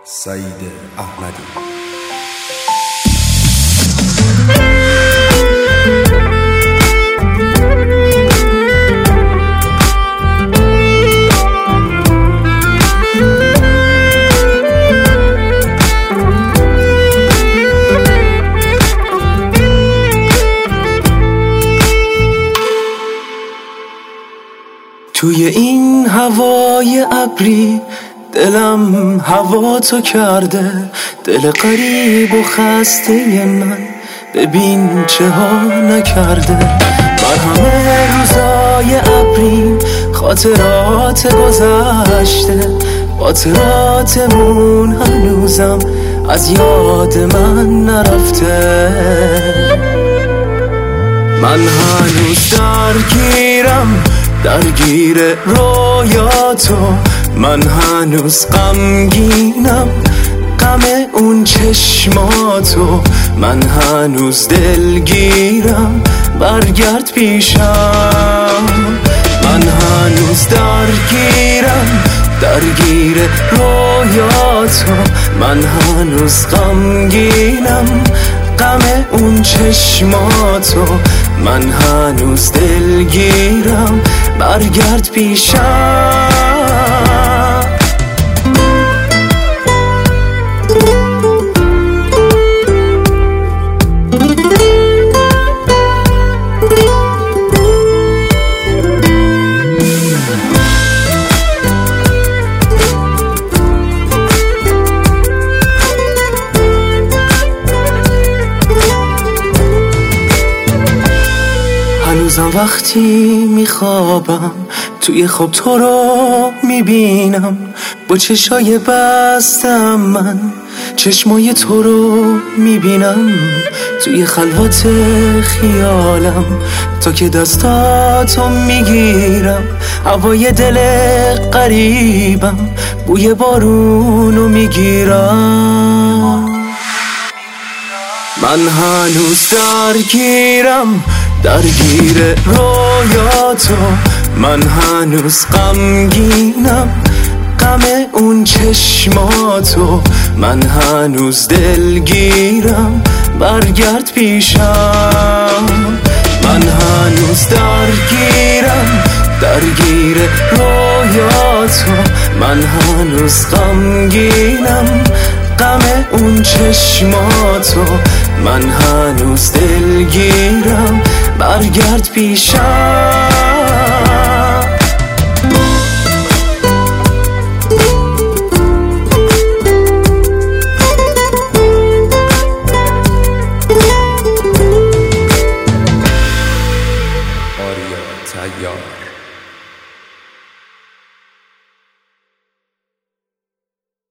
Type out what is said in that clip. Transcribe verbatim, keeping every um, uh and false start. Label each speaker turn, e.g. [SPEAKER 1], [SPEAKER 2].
[SPEAKER 1] سعید احمدی.
[SPEAKER 2] توی این هوای ابری دلم هوا تو کرده، دل غریب و خسته من ببین چه ها نکرده. بر همه روزای ابری خاطرات گذشته، خاطراتمون هنوزم از یاد من نرفته. من هنوز درگیرم درگیر رویاتو، من هنوز غمگینم غم اون چشماتو، من هنوز دلگیرم برگرد پیشم. من هنوز درگیرم درگیر رویاتو، من هنوز غمگینم غم اون چشماتو، من هنوز دلگیرم برگرد پیشم. هنوزم وقتی میخوابم توی خواب تو رو میبینم، با چشای بستم من چشمای تو رو میبینم. توی خلوت خیالم تا که دستاتو میگیرم، هوای دل غریبم بوی بارونو میگیرم. من هنوز درگیرم درگیر رویاتو، من هنوز غمگینم غم اون چشماتو، من هنوز دلگیرم برگرد پیشم. من هنوز درگیرم درگیر رویاتو، من هنوز غمگینم غم اون چشماتو، من هنوز دلگیرم برگرد پیشم.
[SPEAKER 1] آریا تیار.